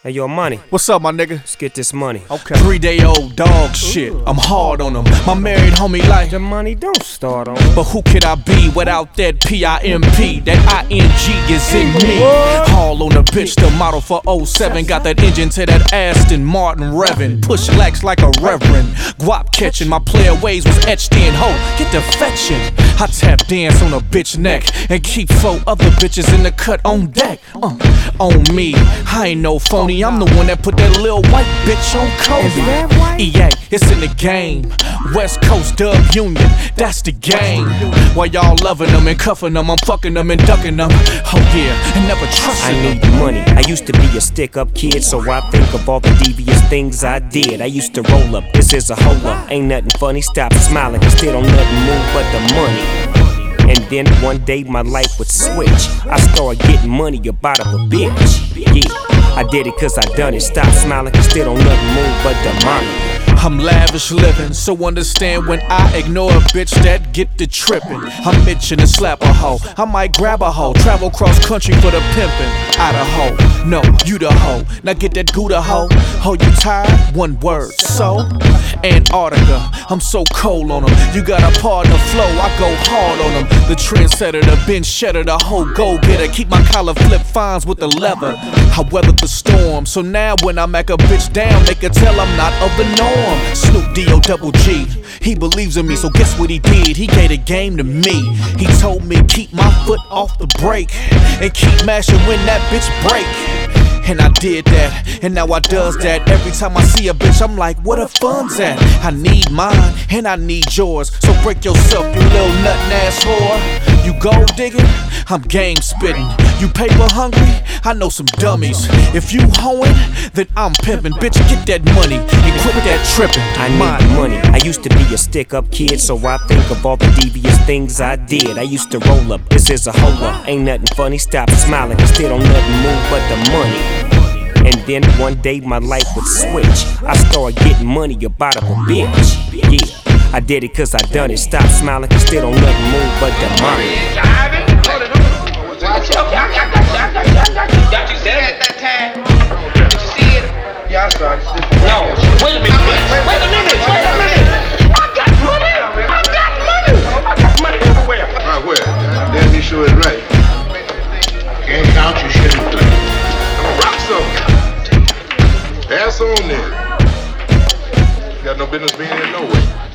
Hey, yo, money. What's up, my nigga? Let's get this money. Okay. 3-day-old dog shit. I'm hard on them. My married homie like The money don't start on. but who could I be without that P-I-M-P? That I-N-G is in me. Haul on the bitch, the model for 07. Got that engine to that Aston Martin revving. Push lax like a reverend. Guap catching, my player ways was etched in. Ho, get the fetching. I tap dance on a bitch neck and keep 4 other bitches in the cut on deck. On me, I ain't no phony. I'm the one that put that little white bitch on Kobe. Is that white? EA, it's in the game. West Coast Dub Union, that's the game. While y'all loving them and cuffing them, I'm fucking them and ducking them. Oh yeah, and never trust I them. need money. I used to be a stick-up kid, so I think of all the devious things I did. I used to roll up, this is a hole up. Ain't nothing funny, stop smiling, cause still don't nothing move but the money. And then one day my life would switch. I started getting money up out of a bitch. Yeah, I did it cause I done it. Stop smiling cause still don't nothing move but the money. I'm lavish living, so understand when I ignore a bitch that get the trippin'. I'm itching to slap a hoe. I might grab a hoe, travel cross country for the pimpin'. Out a hoe, no, you the hoe. Now get that Gouda hoe. Ho, you tired? One word, so Antarctica, I'm so cold on them. You got a partner flow, I go hard on them. The trendsetter, the bench sheddar, the whole go-getter. Keep my collar flip fines with the leather. I weathered the storm, so now when I make a bitch down, they can tell I'm not of the norm. Snoop D-O double G, he believes in me, so guess what he did? He gave the game to me. He told me keep my foot off the brake and keep mashing when that bitch break. And I did that, and now I does that. Every time I see a bitch, I'm like, where the fun's at? I need mine, and I need yours. So break yourself, you little nuttin' ass whore. You gold digging, I'm game spitting. You paper hungry, I know some dummies. If you hoeing, then I'm pimping. Bitch, get that money and quit that tripping. I need money. I used to be a stick-up kid, so I think of all the devious things I did. I used to roll up, this is a hole up. Ain't nothing funny, stop smiling, cause still don't nothing move but the money. And then one day my life would switch. I started getting money up out of a bitch. Yeah, I did it cause I done it. Stop smiling cause still don't nothing move but the money. Got you said at that time. Did you see it? Yeah, I saw it. No, wait a minute. Wait a minute. I got money. I got money everywhere. Right where? Damn, you sure it's right. Can't count, you shouldn't play. I'm a rock something. Ass on there. You got no business being here no way.